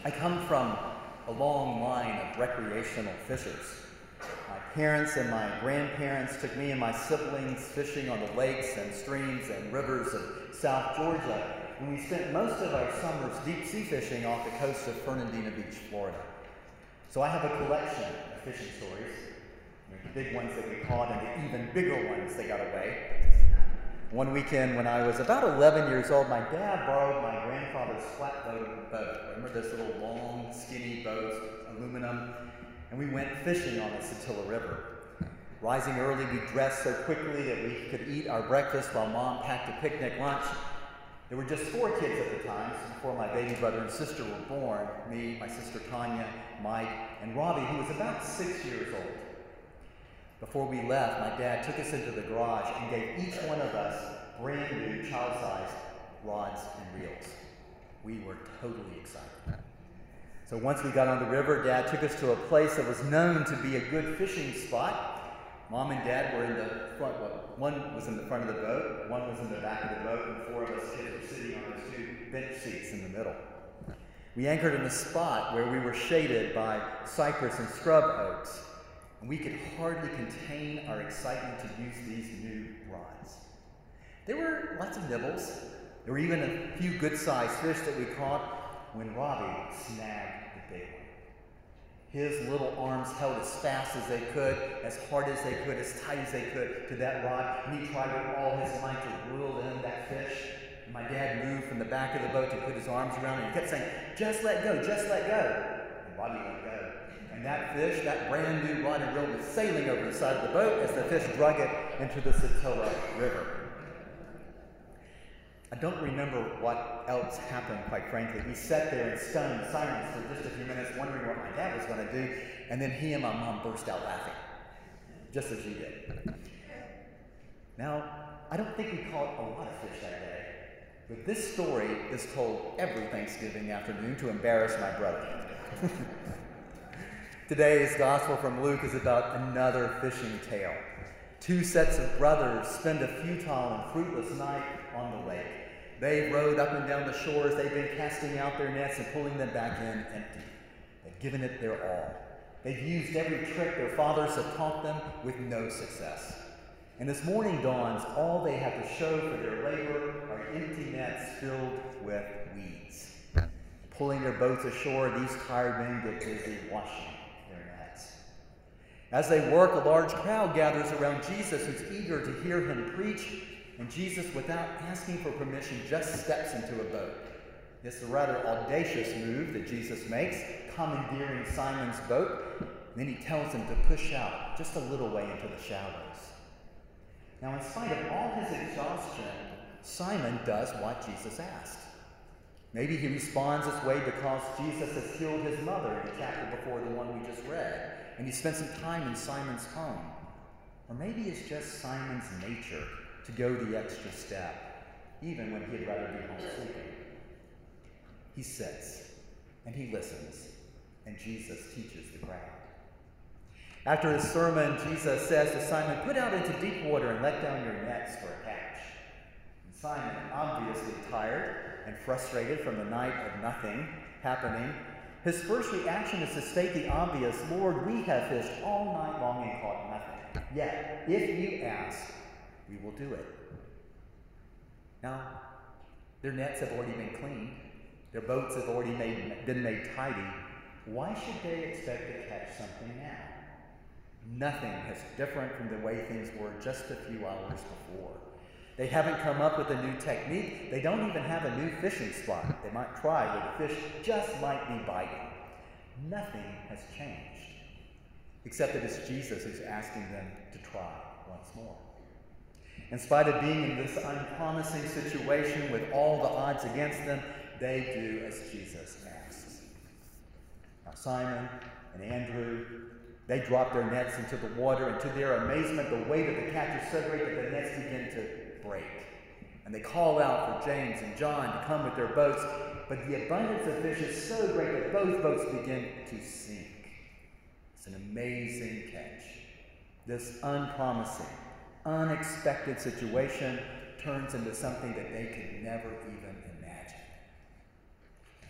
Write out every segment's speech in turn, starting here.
I come from a long line of recreational fishers. My parents and my grandparents took me and my siblings fishing on the lakes and streams and rivers of South Georgia, and we spent most of our summers deep sea fishing off the coast of Fernandina Beach, Florida. So I have a collection of fishing stories. The big ones that we caught and the even bigger ones that got away. One weekend when I was about 11 years old, my dad borrowed my grandfather's flatboat boat. Remember those little long, skinny boats, aluminum? And we went fishing on the Satilla River. Rising early, we dressed so quickly that we could eat our breakfast while Mom packed a picnic lunch. There were just 4 kids at the time, so before my baby brother and sister were born, me, my sister Tanya, Mike, and Robbie, who was about 6 years old. Before we left, my dad took us into the garage and gave each one of us brand new child-sized rods and reels. We were totally excited. So once we got on the river, Dad took us to a place that was known to be a good fishing spot. Mom and Dad were in the front. Well, one was in the front of the boat, one was in the back of the boat, and 4 of us kids were sitting on those 2 bench seats in the middle. We anchored in a spot where we were shaded by cypress and scrub oaks. And we could hardly contain our excitement to use these new rods. There were lots of nibbles. There were even a few good-sized fish that we caught when Robbie snagged the big one. His little arms held as fast as they could, as hard as they could, as tight as they could to that rod, and he tried with all his might to reel in that fish. And my dad moved from the back of the boat to put his arms around him, and he kept saying, "Just let go, just let go." And Robbie let go. And that fish, that brand new rod and reel, was sailing over the side of the boat as the fish drug it into the Satilla River. I don't remember what else happened, quite frankly. We sat there in stunned silence for just a few minutes, wondering what my dad was going to do, and then he and my mom burst out laughing, just as you did. Now, I don't think we caught a lot of fish that day, but this story is told every Thanksgiving afternoon to embarrass my brother. Today's gospel from Luke is about another fishing tale. 2 sets of brothers spend a futile and fruitless night on the lake. They rowed up and down the shores. They've been casting out their nets and pulling them back in empty. They've given it their all. They've used every trick their fathers have taught them with no success. And as morning dawns, all they have to show for their labor are empty nets filled with weeds. Pulling their boats ashore, these tired men get busy washing. As they work, a large crowd gathers around Jesus, who's eager to hear him preach, and Jesus, without asking for permission, just steps into a boat. It's a rather audacious move that Jesus makes, commandeering Simon's boat, and then he tells him to push out just a little way into the shallows. Now, in spite of all his exhaustion, Simon does what Jesus asked. Maybe he responds this way because Jesus has healed his mother in the chapter before the one we just read, and he spent some time in Simon's home. Or maybe it's just Simon's nature to go the extra step, even when he'd rather be home sleeping. He sits, and he listens, and Jesus teaches the crowd. After his sermon, Jesus says to Simon, "Put out into deep water and let down your nets for a catch." And Simon, obviously tired and frustrated from the night of nothing happening, his first reaction is to state the obvious, "Lord, we have fished all night long and caught nothing. Yet, if you ask, we will do it." Now, their nets have already been cleaned. Their boats have already been made tidy. Why should they expect to catch something now? Nothing is different from the way things were just a few hours before. They haven't come up with a new technique. They don't even have a new fishing spot. They might try where the fish just might be biting. Nothing has changed, except that it's Jesus who's asking them to try once more. In spite of being in this unpromising situation with all the odds against them, they do as Jesus asks. Now, Simon and Andrew, they drop their nets into the water, and to their amazement, the weight of the catch is so great that the nets begin to break. And they call out for James and John to come with their boats, but the abundance of fish is so great that both boats begin to sink. It's an amazing catch. This unpromising, unexpected situation turns into something that they could never even imagine.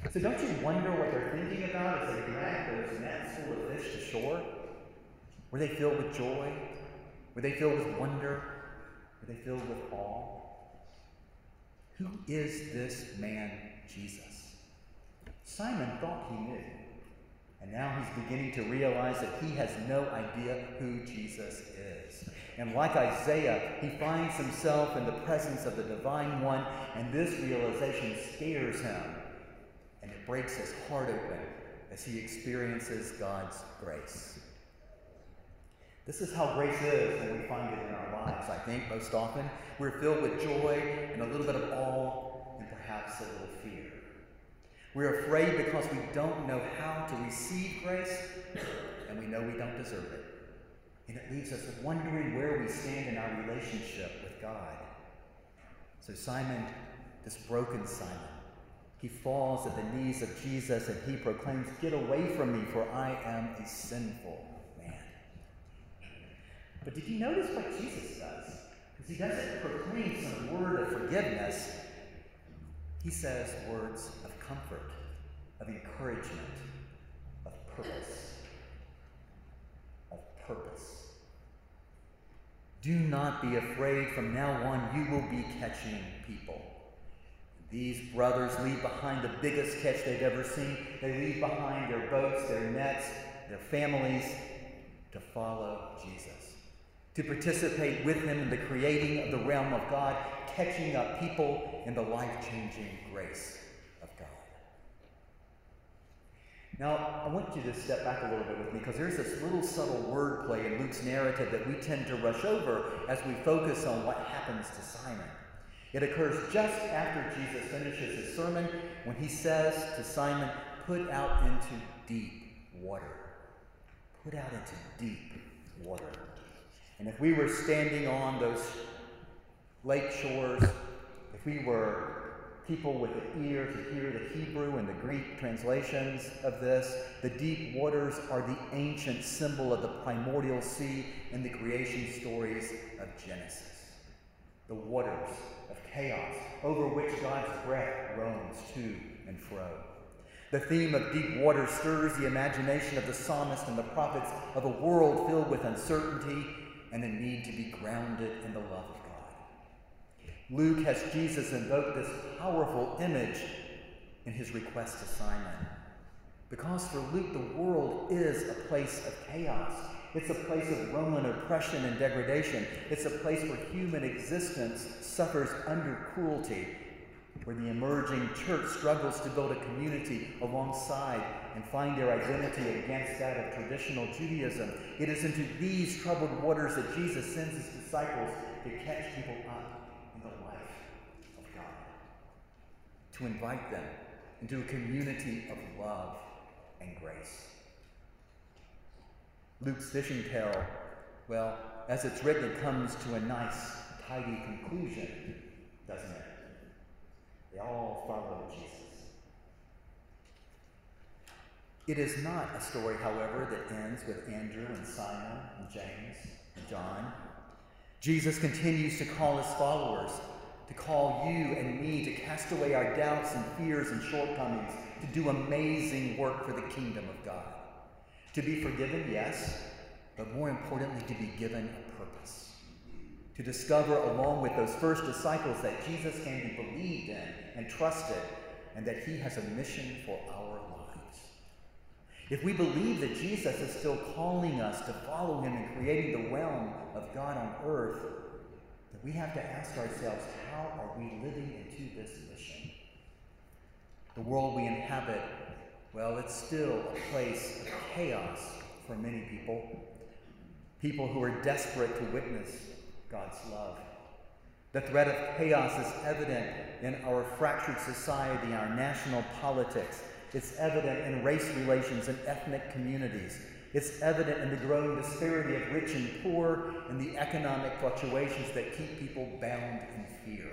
So don't you wonder what they're thinking about as they drag those nets full of fish to shore? Were they filled with joy? Were they filled with wonder? Were they filled with awe? Who is this man, Jesus? Simon thought he knew. And now he's beginning to realize that he has no idea who Jesus is. And like Isaiah, he finds himself in the presence of the Divine One, and this realization scares him. And it breaks his heart open as he experiences God's grace. This is how grace is when we find it in our lives, I think, most often. We're filled with joy and a little bit of awe and perhaps a little fear. We're afraid because we don't know how to receive grace, and we know we don't deserve it. And it leaves us wondering where we stand in our relationship with God. So Simon, this broken Simon, he falls at the knees of Jesus and he proclaims, "Get away from me, for I am a sinful man." But did you notice what Jesus does? Because he doesn't proclaim some word of forgiveness. He says words of comfort, of encouragement, of purpose. Of purpose. Do not be afraid. From now on, you will be catching people. These brothers leave behind the biggest catch they've ever seen. They leave behind their boats, their nets, their families to follow Jesus, to participate with him in the creating of the realm of God, catching up people in the life-changing grace of God. Now, I want you to step back a little bit with me, because there's this little subtle wordplay in Luke's narrative that we tend to rush over as we focus on what happens to Simon. It occurs just after Jesus finishes his sermon, when he says to Simon, "Put out into deep water." Put out into deep water. And if we were standing on those lake shores, if we were people with an ear to hear the Hebrew and the Greek translations of this, the deep waters are the ancient symbol of the primordial sea in the creation stories of Genesis. The waters of chaos over which God's breath roams to and fro. The theme of deep water stirs the imagination of the psalmist and the prophets of a world filled with uncertainty and a need to be grounded in the love of God. Luke has Jesus invoke this powerful image in his request to Simon. Because for Luke, the world is a place of chaos. It's a place of Roman oppression and degradation. It's a place where human existence suffers under cruelty, where the emerging church struggles to build a community alongside and find their identity against that of traditional Judaism. It is into these troubled waters that Jesus sends his disciples to catch people up in the life of God, to invite them into a community of love and grace. Luke's fishing tale, well, as it's written, it comes to a nice, tidy conclusion, doesn't it? They all follow Jesus. It is not a story, however, that ends with Andrew and Simon and James and John. Jesus continues to call his followers, to call you and me to cast away our doubts and fears and shortcomings, to do amazing work for the kingdom of God. To be forgiven, yes, but more importantly, to be given a purpose. To discover, along with those first disciples, that Jesus can be believed in and trusted, and that he has a mission for our lives. If we believe that Jesus is still calling us to follow him in creating the realm of God on earth, then we have to ask ourselves, how are we living into this mission? The world we inhabit, well, it's still a place of chaos for many people. People who are desperate to witness God's love. The threat of chaos is evident in our fractured society, our national politics. It's evident in race relations and ethnic communities. It's evident in the growing disparity of rich and poor and the economic fluctuations that keep people bound in fear.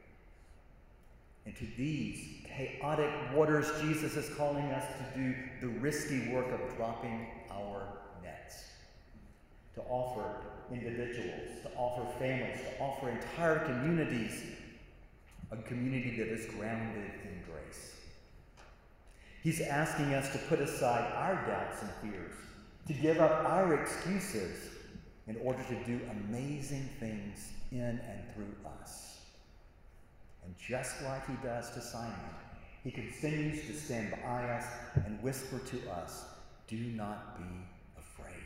Into these chaotic waters, Jesus is calling us to do the risky work of dropping our nets, to offer individuals, to offer families, to offer entire communities, a community that is grounded in grace. He's asking us to put aside our doubts and fears, to give up our excuses in order to do amazing things in and through us. And just like he does to Simon, he continues to stand by us and whisper to us, "Do not be afraid."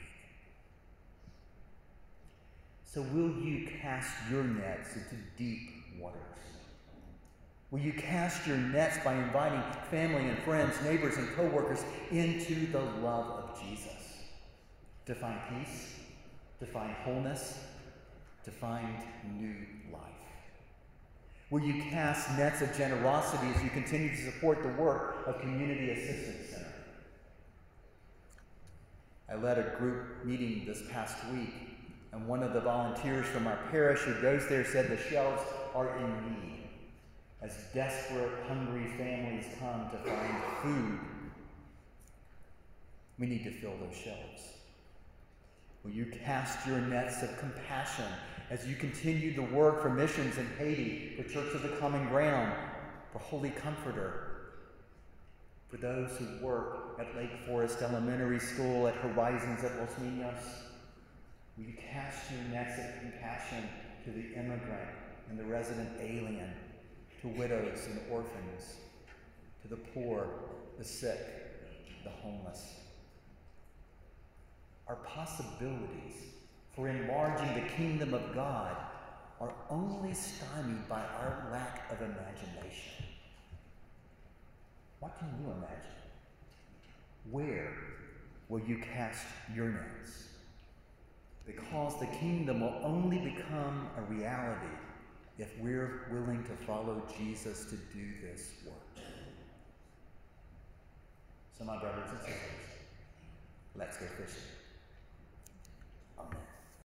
So will you cast your nets into deep waters? Will you cast your nets by inviting family and friends, neighbors and co-workers into the love of Jesus? To find peace, to find wholeness, to find new life. Will you cast nets of generosity as you continue to support the work of Community Assistance Center? I led a group meeting this past week, and one of the volunteers from our parish who goes there said the shelves are in need as desperate, hungry families come to find food. We need to fill those shelves. Will you cast your nets of compassion as you continue the work for missions in Haiti, for Church of the Common Ground, for Holy Comforter, for those who work at Lake Forest Elementary School, at Horizons at Los Niños? Will you cast your nets of compassion to the immigrant and the resident alien, to widows and orphans, to the poor, the sick, the homeless? Our possibilities for enlarging the kingdom of God are only stymied by our lack of imagination. What can you imagine? Where will you cast your nets? Because the kingdom will only become a reality if we're willing to follow Jesus to do this work. So, my brothers and sisters, let's go fishing.